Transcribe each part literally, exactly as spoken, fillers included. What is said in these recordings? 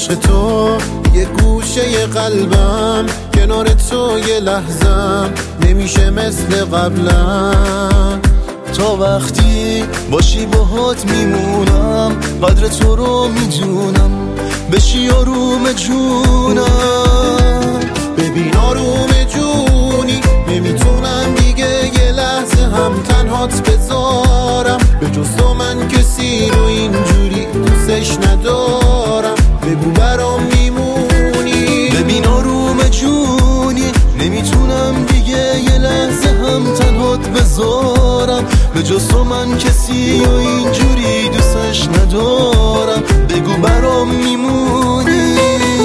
عشق تو یه گوشه قلبم، کنار تو یه لحظم نمیشه مثل قبلم. تا وقتی باشی باهات میمونم، قدر تو رو میدونم، بشی آروم جونم. ببین آروم جونی، نمیتونم دیگه یه لحظه هم تنهات بذارم. به جز تو من کسی رو اینجوری دوستش ندارم. بگو برام میمونی. ببین آروم جونی، نمیتونم دیگه یه لحظه هم تنهات بذارم. به جز تو من کسی رو اینجوری دوستش ندارم. بگو برام میمونی.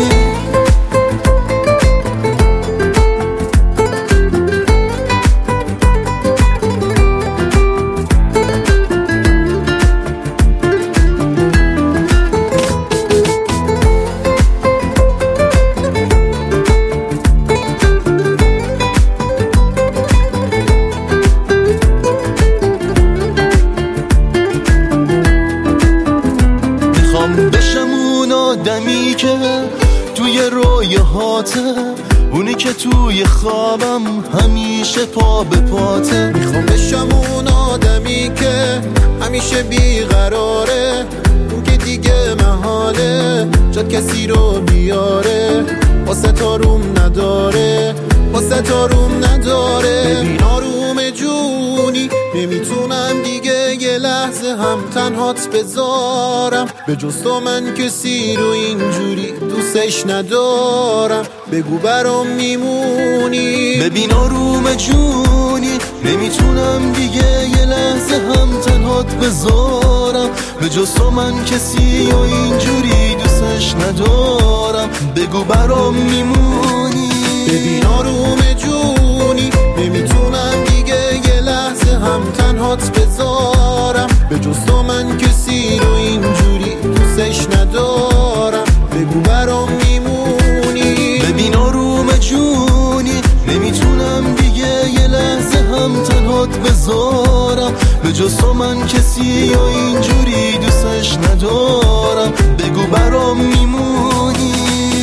بشم اون آدمی که توی رویاهاته، اونی که توی خوابم همیشه پا به پاته. میخوام بشم اون آدمی که همیشه بیقراره، اون که دیگه محاله جاد کسی رو بیاره. واسه تاروم نداره، واسه تاروم نداره. ببین آروم جونی، نمیتونم دیگه یه لحظه هم تنهات بذارم. به جز تو من کسی رو اینجوری دوستش ندارم. بگو برام میمونی. ببین آروم جونی، نمیتونم دیگه یه لحظه هم تنهات بذارم. به جز تو من کسی رو اینجوری دوستش ندارم. بگو برام میمونی. ببین آروم جونی، نمیتونم دیگه یه لحظه هم تنهات بذارم. به جز تو من کسی رو اینجوری دوستش ندارم. بگو برام میمونی. ببین آروم جونی، نمیتونم دیگه یه لحظه هم تنهات بذارم. به جز تو من کسی رو اینجوری دوستش ندارم. بگو برام میمونی.